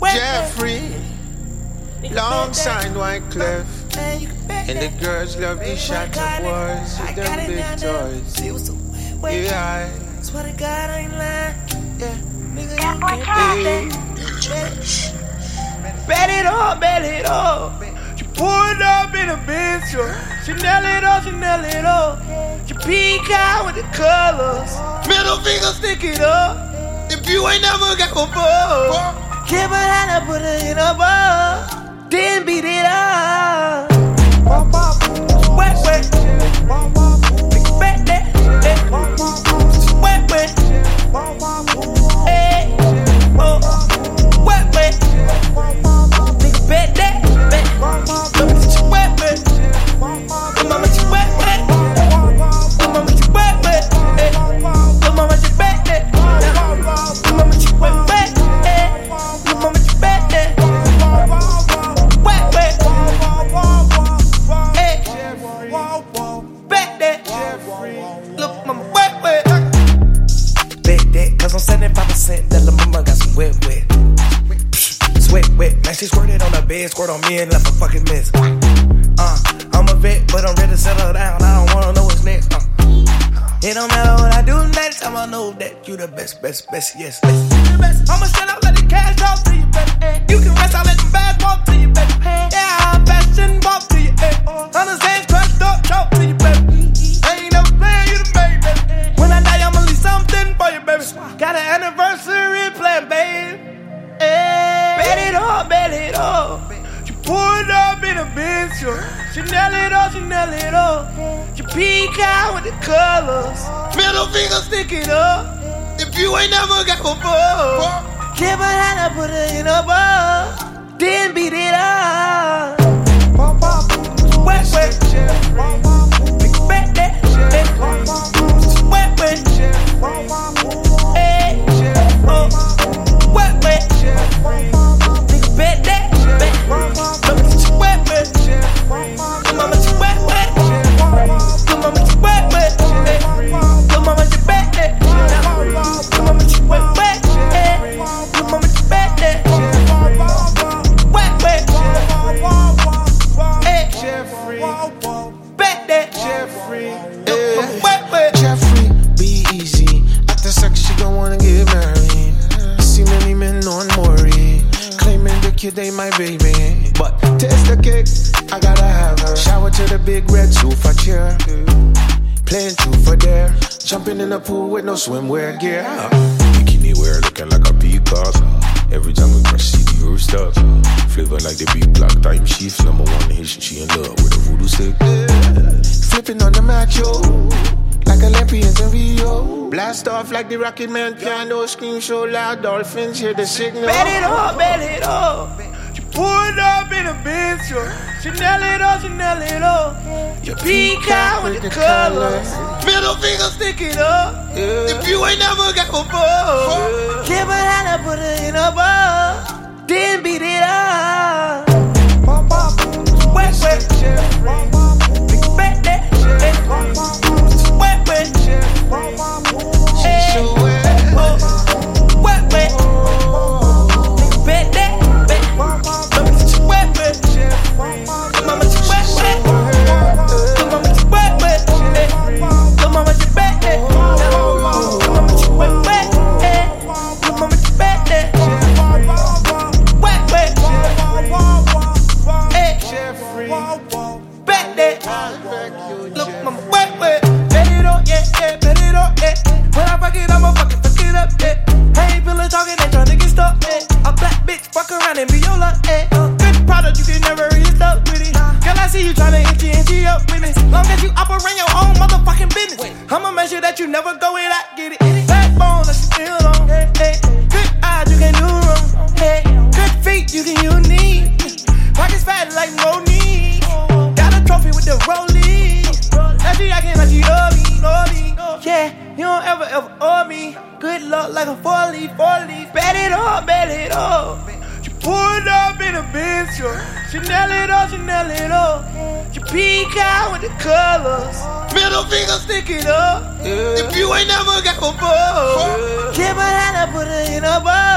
Jeffrey, alongside Wyclef. And the girls love these shots of boys with them big toys. Yeah, swear to God I ain't lying. Yeah, nigga, bet it all, bet it all. She pulled up in a bitch, she nail it all, she nail it all. She peek out with the colors, middle finger stick it up. If you ain't never got a ball, keep her hand up, put her in a ball, then beat it up. Wet, wet, big bet that, wet, wet, hey, oh, wet, wet, big bet that, wet, wet, mama, you wet, wet, mama, you wet, wet, mama, you bet that, mama, you wet, wet, mama, you bet that, wet, wet. Look, mama, wet, wet. Bet that, cause I'm 75%. That little mama got some wet, wet. Sweat, wet. Man, she squirted on the bed, squirt on me and left a fucking mess. I'm a vet, but I'm ready to settle down. I don't wanna know what's next. It don't matter what I do next time, I know that you the best, best, best, yes. I'ma shut up, let the cash talk to you, baby. You can rest, I'll let them bags walk to you, baby. Yeah, I'm fashion walk to you, baby. Understand, crushed up, talk to you, baby. I ain't never playing you the baby. When I die, I'ma leave something for you, baby. Got an anniversary plan, baby. Bet it all, bet it all. She pulled up in a bitch, she nail it all, she nail it all. She peek out with the colors, middle finger stick it up. If you ain't never got a ball, keep her hand up, put her in a ball, then beat it up. Wet, wet, big bet that, wet, wet, hey, oh, wet, wet, big bet that, mama, you wet, wet, mama, you wet, wet, mama, you wet, wet, mama, you bet that, mama, you wet, wet, mama, you bet that, wet, wet, Jeffrey, bet that, Jeffrey, wet, wet, Jeffrey, be easy. After sex, she gon' wanna get married. See many men on Maury, claiming the kid ain't my baby. But taste the cake, I gotta have her. Shower to the big red sofa chair. Playing truth or dare. Jumping in the pool with no swimwear gear. Bikini wear looking like a peacock. Every time we crush, see the rooftop. Flavor like the big black time sheets. Number one Haitian, she in love with a voodoo stick. Flipping on the macho, like Olympians in Rio. Blast off like the Rocket Man piano. Scream so loud, dolphins hear the signal. bet it all, bet it all. She pulled up in a bitch, she nail it all, she nail it all. She peek out with the colors, middle finger stick it up. If you ain't never got a ball, keep her hand up, put her in a ball, then beat it up. Wet, wet, big bet that, wet, wet, hey, oh, wet, wet, big bet that, mama, you wet, wet, mama, you wet, wet, mama, you wet, wet, mama, you bet that, mama, you wet, wet, mama, you bet that, wet, wet, Jeffrey, bet that. Look, mama, wet, wet. Bet it on, yeah, yeah, bet it on, yeah. When I fuck it, I'ma fuck it up, yeah. I ain't feeling talking, they tryna get stuck, yeah. A black bitch, fuck around and be your luck, yeah. Good product, you can never really stuck with it. Girl, I see you tryna inch up with me. Long as you operate your own motherfucking business, I'ma make sure that you never go without get it. Backbone, that you feel on, hey, hey. Good eyes, you can do wrong, hey. Good feet, you can need. Pockets fat like Monique. Got a trophy with the rollie. Now she acting like she love me. Yeah, you don't ever owe me. Good luck like a four-leaf. Bet it all, bet it all. She pulled up in a bitch, she nail it all, she nail it all. She peek out with the colors, middle finger stick it up. If you ain't never got a ball, keep her hand up, put her in a ball.